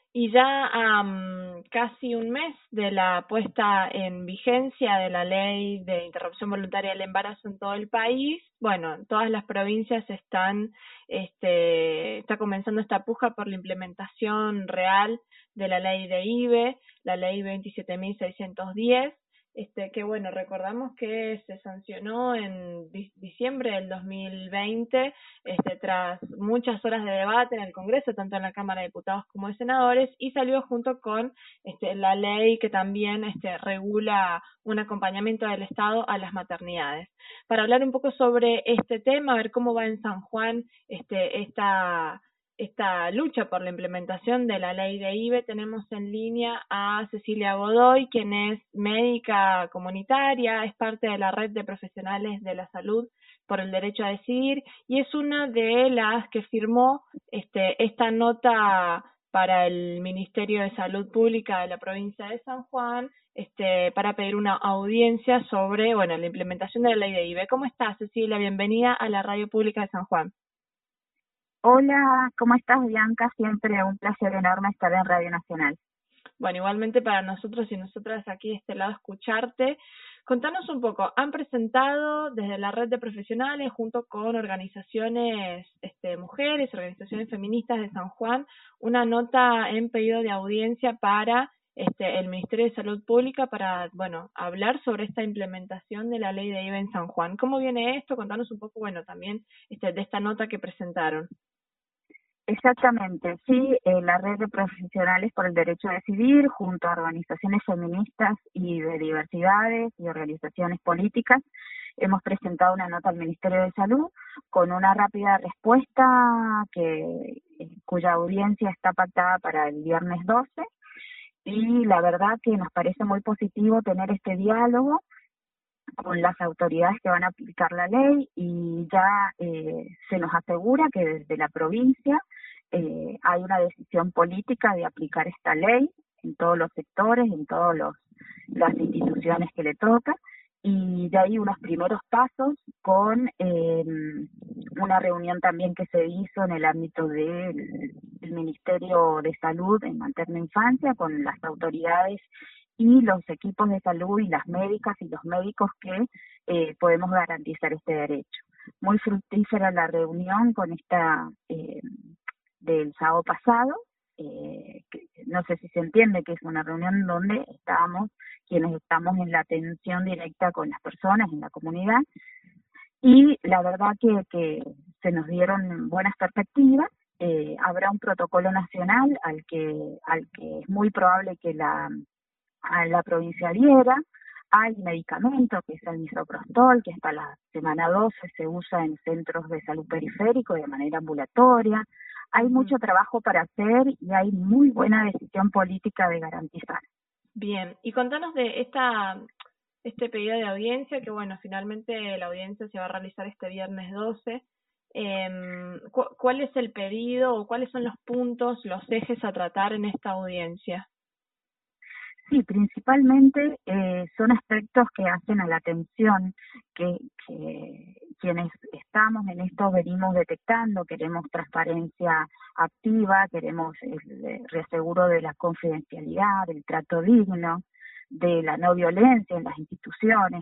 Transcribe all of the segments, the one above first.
Y ya a casi un mes de la puesta en vigencia de la ley de interrupción voluntaria del embarazo en todo el país, bueno, en todas las provincias está comenzando esta puja por la implementación real de la ley de IVE, la ley 27.610, que bueno, recordamos que se sancionó en diciembre del 2020, tras muchas horas de debate en el Congreso, tanto en la Cámara de Diputados como de Senadores, y salió junto con la ley que también regula un acompañamiento del Estado a las maternidades. Para hablar un poco sobre este tema, a ver cómo va en San Juan esta lucha por la implementación de la ley de IVE, tenemos en línea a Cecilia Godoy, quien es médica comunitaria, es parte de la red de profesionales de la salud por el derecho a decidir y es una de las que firmó esta nota para el Ministerio de Salud Pública de la provincia de San Juan, para pedir una audiencia sobre, bueno, la implementación de la ley de IVE. ¿Cómo estás, Cecilia? Bienvenida a la Radio Pública de San Juan. Hola, ¿cómo estás, Bianca? Siempre un placer enorme estar en Radio Nacional. Bueno, igualmente para nosotros y nosotras aquí de este lado escucharte. Contanos un poco, han presentado desde la red de profesionales junto con organizaciones mujeres, organizaciones feministas de San Juan, una nota en pedido de audiencia para el Ministerio de Salud Pública para, bueno, hablar sobre esta implementación de la ley de IVA en San Juan. ¿Cómo viene esto? Contanos un poco, bueno, también de esta nota que presentaron. Exactamente, sí, la red de profesionales por el derecho a decidir, junto a organizaciones feministas y de diversidades y organizaciones políticas, hemos presentado una nota al Ministerio de Salud con una rápida respuesta cuya audiencia está pactada para el viernes 12, y la verdad que nos parece muy positivo tener este diálogo con las autoridades que van a aplicar la ley, y ya se nos asegura que desde la provincia hay una decisión política de aplicar esta ley en todos los sectores, en todas las instituciones que le toca, y de ahí unos primeros pasos con una reunión también que se hizo en el ámbito del Ministerio de Salud en Materna Infancia con las autoridades y los equipos de salud y las médicas y los médicos que podemos garantizar este derecho. Muy fructífera la reunión con esta del sábado pasado, no sé si se entiende que es una reunión donde estábamos quienes estamos en la atención directa con las personas en la comunidad, y la verdad que se nos dieron buenas perspectivas. Habrá un protocolo nacional al que es muy probable que a la provincia adhiera. Hay medicamento que es el misoprostol, que hasta la semana 12 se usa en centros de salud periférico de manera ambulatoria. Hay mucho trabajo para hacer y hay muy buena decisión política de garantizar. Bien, y contanos de este pedido de audiencia, que bueno, finalmente la audiencia se va a realizar este viernes 12. ¿Cuál es el pedido o cuáles son los puntos, los ejes a tratar en esta audiencia? Sí, principalmente son aspectos que hacen a la atención que quienes estamos en esto venimos detectando. Queremos transparencia activa, queremos el reaseguro de la confidencialidad, del trato digno, de la no violencia en las instituciones.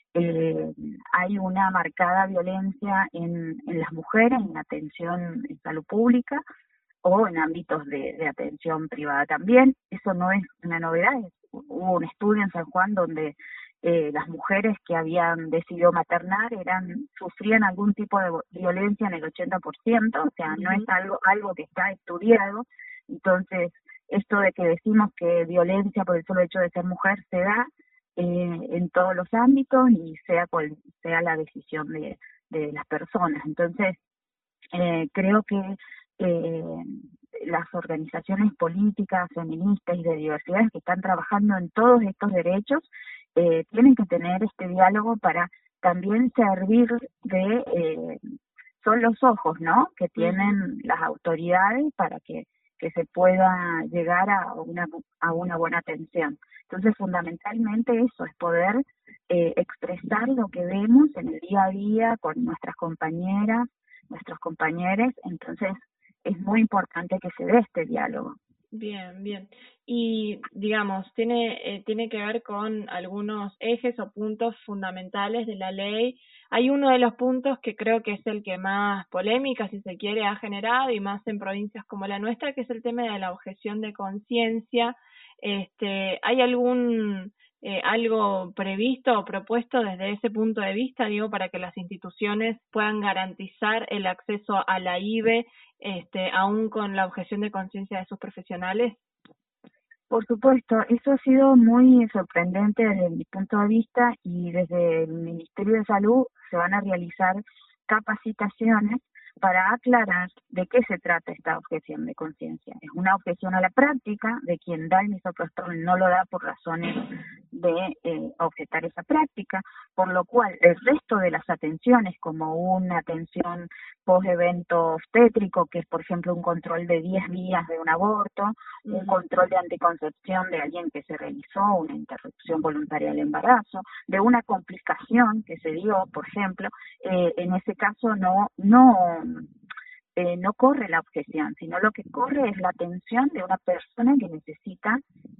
Hay una marcada violencia en las mujeres, en la atención en salud pública, o en ámbitos de atención privada también. Eso no es una novedad. Hubo un estudio en San Juan donde las mujeres que habían decidido maternar sufrían algún tipo de violencia en el 80%, o sea, no es algo que está estudiado. Entonces, esto de que decimos que violencia por el solo hecho de ser mujer se da en todos los ámbitos y sea cual sea la decisión de las personas. Entonces, creo que las organizaciones políticas, feministas y de diversidades que están trabajando en todos estos derechos tienen que tener este diálogo para también servir son los ojos, ¿no?, que tienen las autoridades para que se pueda llegar a una buena atención. Entonces, fundamentalmente eso es poder expresar lo que vemos en el día a día con nuestras compañeras, nuestros compañeros. Entonces, es muy importante que se dé este diálogo. Bien, bien. Y digamos, tiene que ver con algunos ejes o puntos fundamentales de la ley. Hay uno de los puntos que creo que es el que más polémica, si se quiere, ha generado, y más en provincias como la nuestra, que es el tema de la objeción de conciencia. ¿Hay algo previsto o propuesto desde ese punto de vista, digo, para que las instituciones puedan garantizar el acceso a la IVE, aún con la objeción de conciencia de sus profesionales? Por supuesto, eso ha sido muy sorprendente desde mi punto de vista y desde el Ministerio de Salud se van a realizar capacitaciones para aclarar de qué se trata esta objeción de conciencia. Es una objeción a la práctica de quien da el misoprostol no lo da por razones de objetar esa práctica, por lo cual el resto de las atenciones, como una atención post-evento obstétrico, que es por ejemplo un control de 10 días de un aborto, un control de anticoncepción de alguien que se realizó una interrupción voluntaria del embarazo, de una complicación que se dio, por ejemplo, en ese caso no corre la objeción, sino lo que corre es la atención de una persona que necesita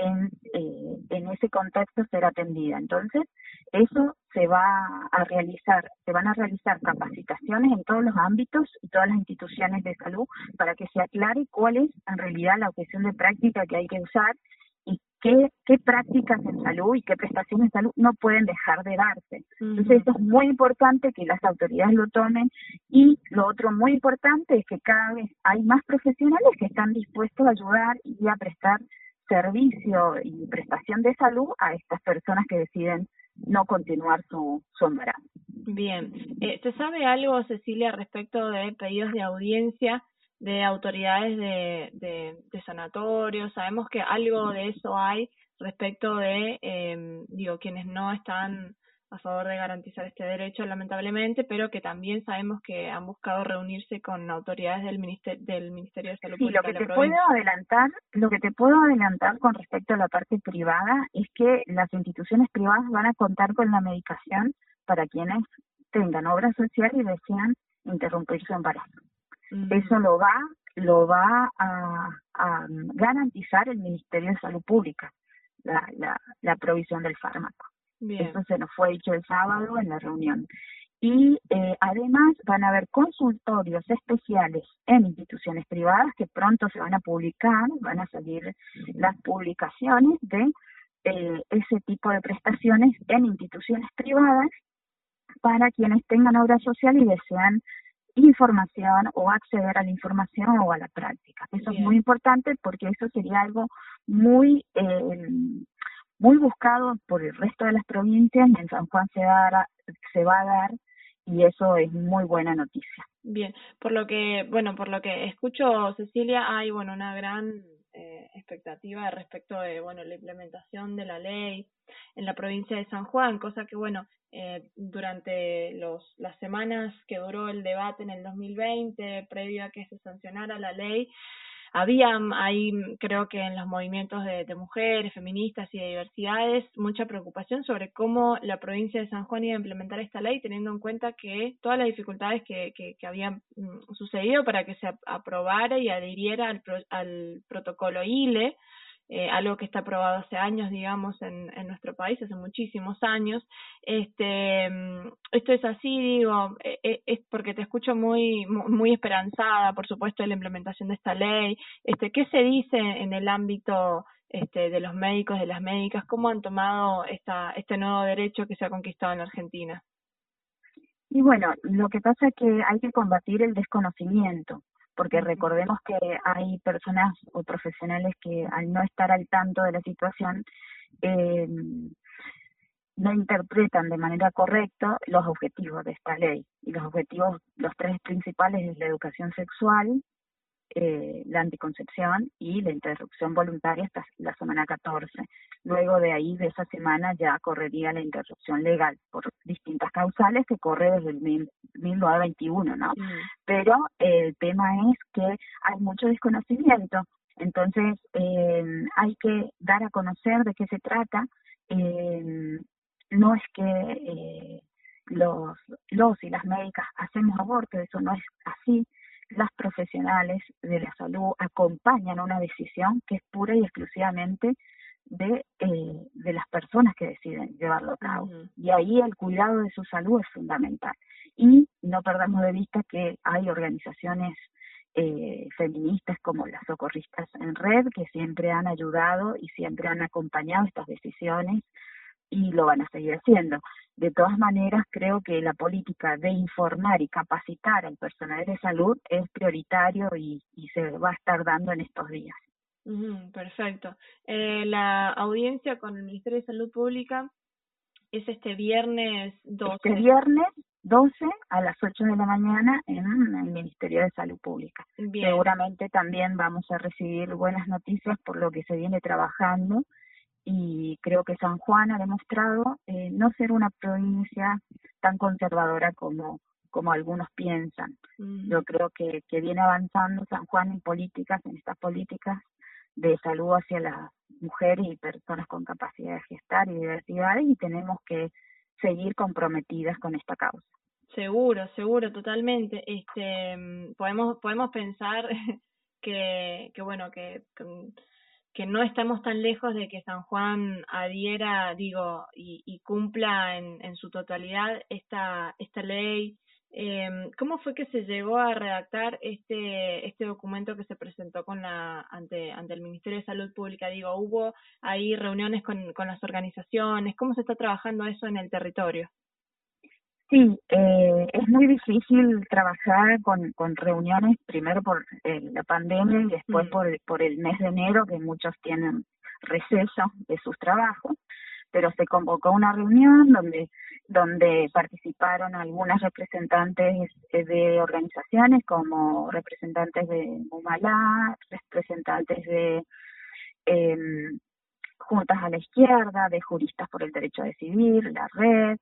en ese contexto ser atendida. Entonces, eso se va a realizar, se van a realizar capacitaciones en todos los ámbitos y todas las instituciones de salud para que se aclare cuál es en realidad la objeción de práctica que hay que usar y qué prácticas en salud y qué prestaciones en salud no pueden dejar de darse. Entonces, eso es muy importante que las autoridades lo tomen, y lo otro muy importante es que cada vez hay más profesionales que están dispuestos a ayudar y a prestar servicio y prestación de salud a estas personas que deciden no continuar su embarazo. Bien. ¿Se sabe algo, Cecilia, respecto de pedidos de audiencia de autoridades de sanatorios? Sabemos que algo de eso hay respecto de, quienes no están a favor de garantizar este derecho, lamentablemente, pero que también sabemos que han buscado reunirse con autoridades del Ministerio de Salud Sí, lo Pública que de la te puedo provincia. adelantar con respecto a la parte privada es que las instituciones privadas van a contar con la medicación para quienes tengan obra social y desean interrumpir su embarazo. Eso lo va a garantizar el Ministerio de Salud Pública, la provisión del fármaco. Bien. Eso se nos fue dicho el sábado en la reunión. Y además van a haber consultorios especiales en instituciones privadas que pronto se van a publicar, van a salir las publicaciones de ese tipo de prestaciones en instituciones privadas para quienes tengan obra social y desean información o acceder a la información o a la práctica. Eso es muy importante porque eso sería algo muy muy buscado por el resto de las provincias, y en San Juan se va a dar, y eso es muy buena noticia. Bien, por lo que escucho, Cecilia, hay, una gran expectativa respecto de, la implementación de la ley en la provincia de San Juan, cosa que, durante las semanas que duró el debate en el 2020, previo a que se sancionara la ley, había ahí, creo que en los movimientos de mujeres, feministas y de diversidades, mucha preocupación sobre cómo la provincia de San Juan iba a implementar esta ley, teniendo en cuenta que todas las dificultades que habían sucedido para que se aprobara y adhiriera al protocolo ILE, algo que está aprobado hace años, digamos, en nuestro país, hace muchísimos años. Esto es así, digo, es porque te escucho muy esperanzada, por supuesto, de la implementación de esta ley. ¿Qué se dice en el ámbito de los médicos, de las médicas? ¿Cómo han tomado este nuevo derecho que se ha conquistado en Argentina? Y bueno, lo que pasa es que hay que combatir el desconocimiento, porque recordemos que hay personas o profesionales que al no estar al tanto de la situación, no interpretan de manera correcta los objetivos de esta ley. Y los objetivos, los tres principales, es la educación sexual, la anticoncepción y la interrupción voluntaria hasta la semana 14. Luego de ahí, de esa semana, ya correría la interrupción legal por distintas causales que corre desde el 1921, ¿no? Pero el tema es que hay mucho desconocimiento, entonces hay que dar a conocer de qué se trata. No es que los y las médicas hacemos aborto, eso no es así. las profesionales de la salud acompañan una decisión que es pura y exclusivamente de las personas que deciden llevarlo a cabo. Ujú. Y ahí el cuidado de su salud es fundamental. Y no perdamos de vista que hay organizaciones feministas como las Socorristas en Red que siempre han ayudado y siempre han acompañado estas decisiones y lo van a seguir haciendo. De todas maneras, creo que la política de informar y capacitar al personal de salud es prioritario y se va a estar dando en estos días. Perfecto. La audiencia con el Ministerio de Salud Pública es este viernes 12. Este viernes 12 a las 8 de la mañana en el Ministerio de Salud Pública. Bien. Seguramente también vamos a recibir buenas noticias por lo que se viene trabajando y creo que San Juan ha demostrado no ser una provincia tan conservadora como algunos piensan. Yo creo que viene avanzando San Juan en políticas, en estas políticas de salud hacia las mujeres y personas con capacidad de gestar y diversidades, y tenemos que seguir comprometidas con esta causa. Seguro, totalmente. Podemos pensar que bueno, que no estamos tan lejos de que San Juan adhiera, y cumpla en su totalidad esta ley. ¿Cómo fue que se llegó a redactar este documento que se presentó ante el Ministerio de Salud Pública? ¿Hubo ahí reuniones con las organizaciones? ¿Cómo se está trabajando eso en el territorio? Sí, es muy difícil trabajar con reuniones, primero por la pandemia y después por el mes de enero, que muchos tienen receso de sus trabajos, pero se convocó una reunión donde participaron algunas representantes de organizaciones, como representantes de Mumalá, representantes de Juntas a la Izquierda, de Juristas por el Derecho a Decidir, la Red,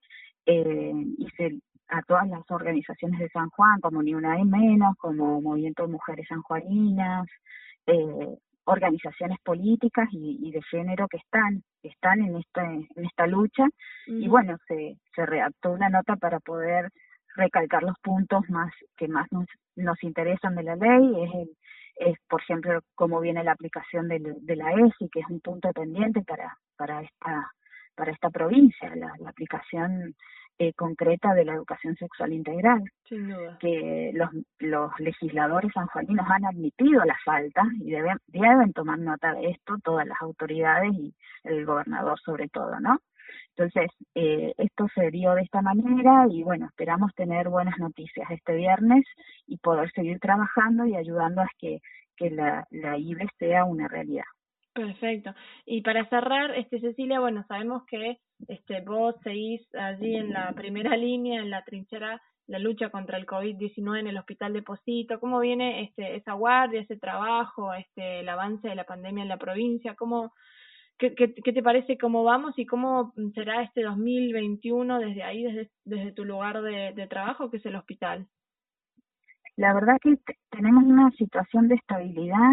a todas las organizaciones de San Juan, como Ni Una de Menos, como Movimiento de Mujeres Sanjuaninas, organizaciones políticas y de género que están en esta lucha. Y bueno, se redactó una nota para poder recalcar los puntos que más nos interesan de la ley. Es por ejemplo, cómo viene la aplicación de la ESI, que es un punto pendiente para esta provincia, la aplicación concreta de la educación sexual integral. Sin duda. Que los legisladores sanjuaninos han admitido la falta y deben tomar nota de esto todas las autoridades y el gobernador sobre todo, ¿no? Entonces, esto se dio de esta manera y bueno, esperamos tener buenas noticias este viernes y poder seguir trabajando y ayudando a que la IBE sea una realidad. Perfecto. Y para cerrar, Cecilia, bueno, sabemos que vos seguís allí en la primera línea, en la trinchera, la lucha contra el COVID-19 en el Hospital de Pocito. ¿Cómo viene esa guardia, ese trabajo, el avance de la pandemia en la provincia? ¿Qué te parece cómo vamos y cómo será este 2021 desde ahí, desde tu lugar de trabajo, que es el hospital? La verdad que tenemos una situación de estabilidad.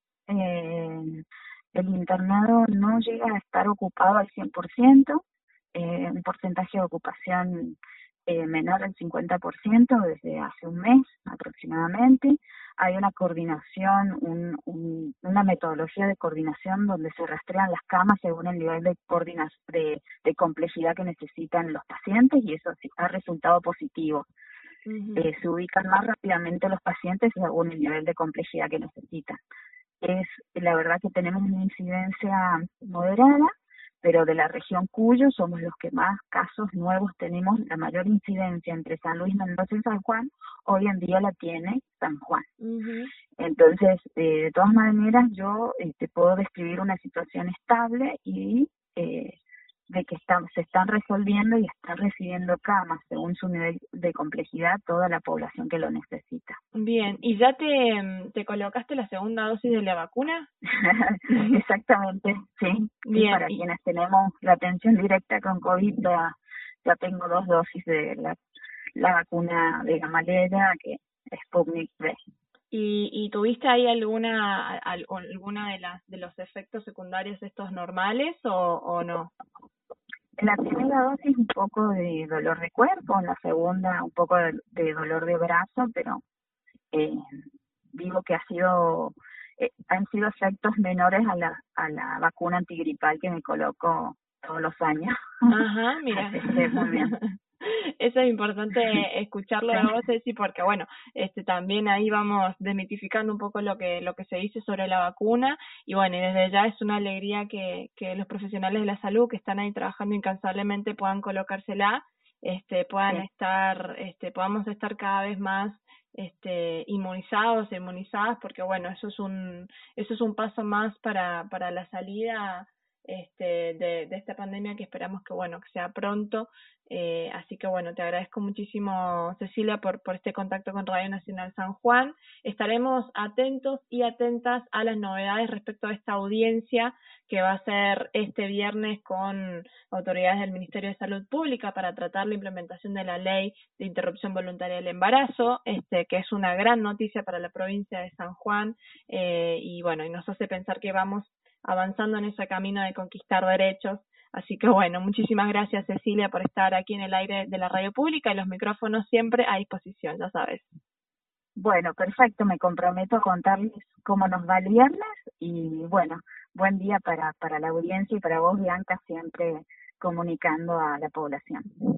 El internado no llega a estar ocupado al 100%, un porcentaje de ocupación menor al 50% desde hace un mes aproximadamente. Hay una coordinación, una metodología de coordinación donde se rastrean las camas según el nivel de complejidad que necesitan los pacientes, y eso sí ha resultado positivo. Se ubican más rápidamente los pacientes según el nivel de complejidad que necesitan. La verdad que tenemos una incidencia moderada, pero de la región Cuyo somos los que más casos nuevos tenemos. La mayor incidencia entre San Luis, Mendoza y San Juan hoy en día la tiene San Juan. Entonces, de todas maneras, yo te puedo describir una situación estable y de que se están resolviendo y están recibiendo camas según su nivel de complejidad toda la población que lo necesita. Bien, ¿y ya te colocaste la segunda dosis de la vacuna? Exactamente, sí. Bien. Sí, para quienes tenemos la atención directa con COVID, ya tengo 2 dosis de la vacuna de Gamaleya, que es Sputnik V. ¿Y tuviste ahí alguna de los efectos secundarios estos normales o no? En la primera dosis un poco de dolor de cuerpo, en la segunda un poco de dolor de brazo, pero eh, digo que han sido efectos menores a la vacuna antigripal que me coloco todos los años. Ajá, mira. Así que muy bien. Eso es importante escucharlo Sí, de vos, Ceci, porque bueno, también ahí vamos desmitificando un poco lo que se dice sobre la vacuna y bueno, y desde ya es una alegría que los profesionales de la salud que están ahí trabajando incansablemente puedan colocársela, puedan sí. estar, podamos estar cada vez más inmunizados e inmunizadas, porque bueno, eso es un paso más para la salida de esta pandemia que esperamos que bueno, que sea pronto. Así que bueno, te agradezco muchísimo, Cecilia, por este contacto con Radio Nacional San Juan. Estaremos atentos y atentas a las novedades respecto a esta audiencia que va a ser este viernes con autoridades del Ministerio de Salud Pública para tratar la implementación de la ley de interrupción voluntaria del embarazo, que es una gran noticia para la provincia de San Juan, y bueno, y nos hace pensar que vamos avanzando en ese camino de conquistar derechos. Así que bueno, muchísimas gracias, Cecilia, por estar aquí en el aire de la radio pública y los micrófonos siempre a disposición, ya sabes. Bueno, perfecto, me comprometo a contarles cómo nos va el viernes y bueno, buen día para la audiencia y para vos, Bianca, siempre comunicando a la población.